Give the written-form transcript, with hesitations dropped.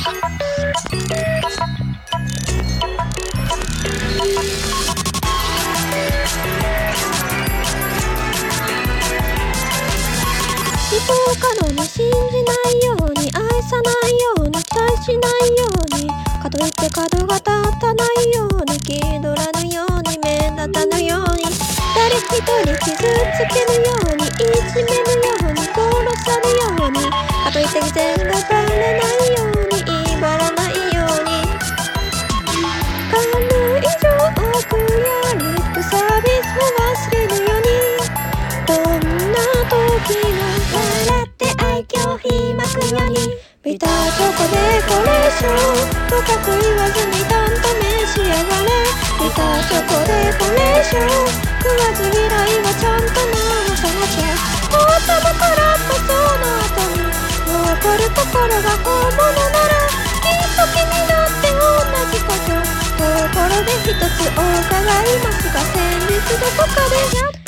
人を過度に信じないように、愛さないように、期待しないように、かといって角が立たないように、気取らぬように、目立たぬように、誰一人傷つけぬように、いじめぬように、殺さぬように、かといって偽善がバレないように、威張らないように、軽いジョークやリップサービスを忘れぬように、どんな時も笑って愛嬌ひまくように、ビターチョコデコレーションとかく言わずにたんと召し上がれ。ビターチョコデコレーション、食わず嫌いはちゃんと直さなきゃ。もっともからっとその後に残る心が本物なら、きっと君だって同じこと、心で一つお伺いますが、先日どこかでやっ